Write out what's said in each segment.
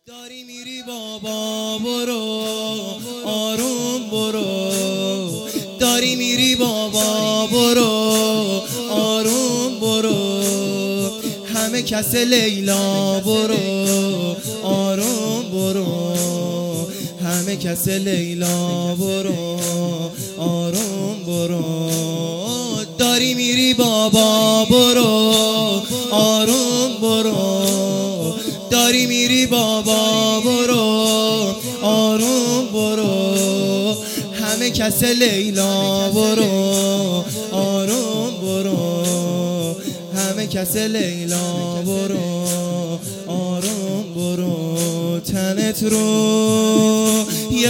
داری میری بابا برو آروم برو، داری میری بابا برو آروم برو، همه کس لیلا برو آروم برو، همه کس لیلا برو آروم برو، داری میری بابا برو آروم برو، داری میری بابا برو آروم برو، همه کس لیلا برو آروم برو، همه کس لیلا برو آروم برو، تنت رو یه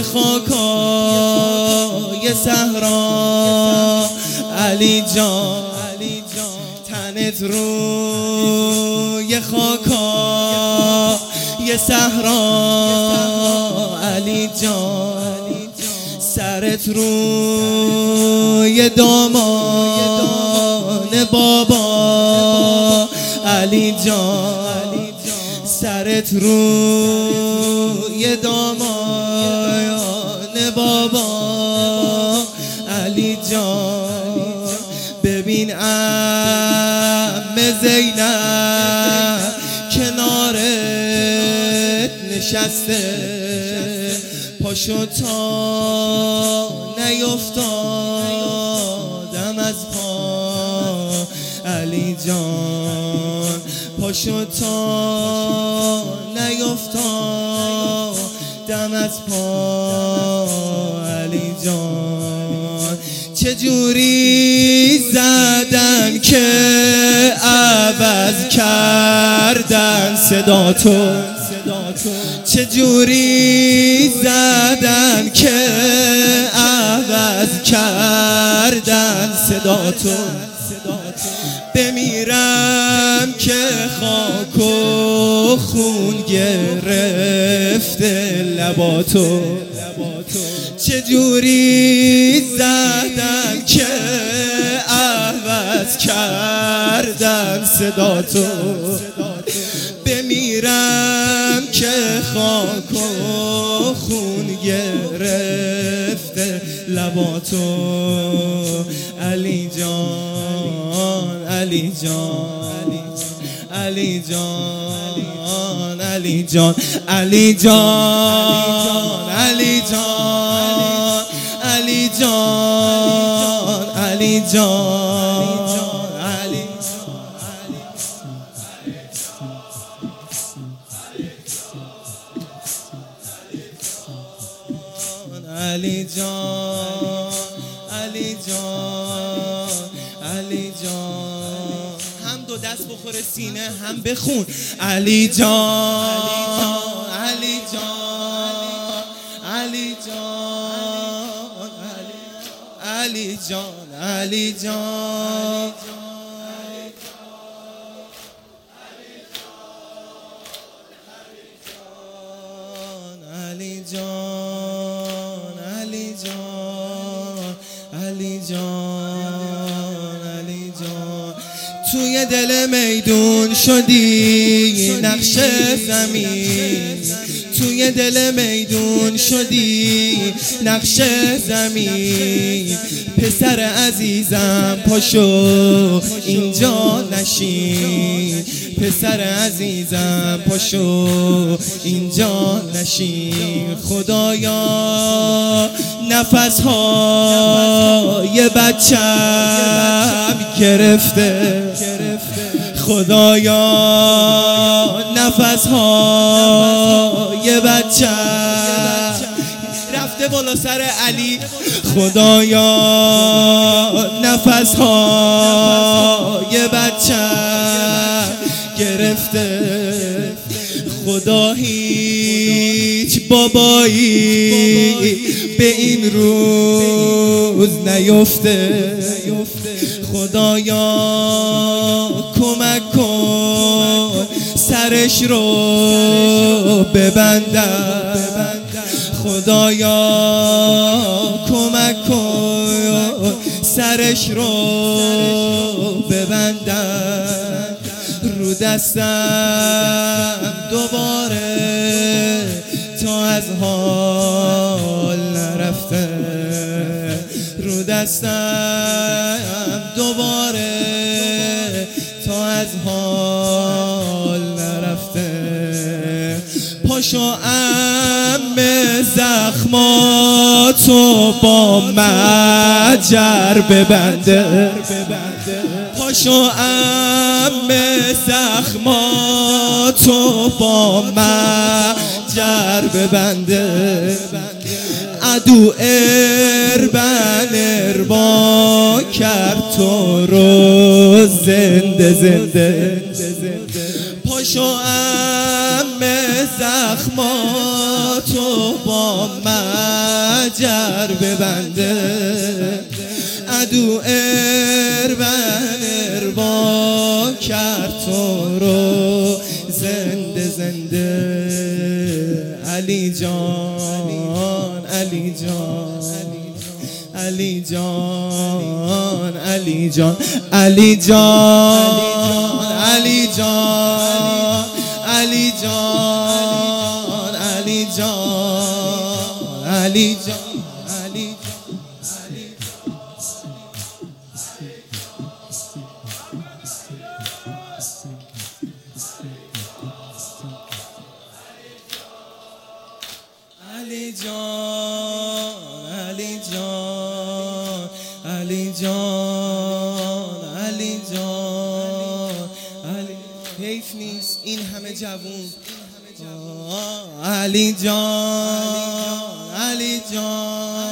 خاکای صحرا علی جان، تنت رو یه خاکا یه صحرا علی جان، سرت رو یه دامان بابا علی جان، سرت رو یه دامان بابا علی جان، ببین عم زینب کنارت نشسته، پاشو تا نیفتادم از پا علی جان، پاشو تا نیفتادم از پا علی جان، چجوری زدن که عوض کردن صدا تو، چجوری زدن که عوض کردن صدا تو، بمیرم که خاک و خون گرفته لباتو، چجوری زدن که عوض کردن صداتو، بمیرم که خاک و خون گرفته لباتو علی جان، علی جان، علی جان، علی جان، علی جان، علی جان، علی جان، علی جان، علی جان، علی جان، علی جان، هم دو دست بخوره سینه هم بخون علی جان، علی جان، علی جان، علی جان، علی جان، علی جان، علی جان، علی جان، علی جان، توی دل میدون شدی نقش زمین، توی دل میدون شدی نقش زمین، پسر عزیزم پاشو اینجا نشین، پسر عزیزم پاشو اینجا نشین، خدایا نفسهای بچم گرفته، خدایا نفسهای بچم رفته بالا سر علی، خدایا نفسهای بچم گرفته، خدا هیچ بابایی به این روز نیفته، خدایا کمک کن سرش رو ببندم، خدایا کمک کن سرش رو ببندم، رو دستم دوباره از حال نرفته، رو دستم دوباره تو از حال نرفته. پاشو زخماتو با مجر ببنده، پاشو زخماتو با مجر ببنده. عدو اربا کرد تو رو زنده زنده. پاشو زخماتو با مجر ببنده. عدو اربا کرد تو رو زنده زنده. علی جان علی جان علی جان علی جان علی جان علی جان علی جان علی جان علی جان علی جان علی جان علی جان علی جان علی. حیف نیست این همه جوون. علی جان علی جان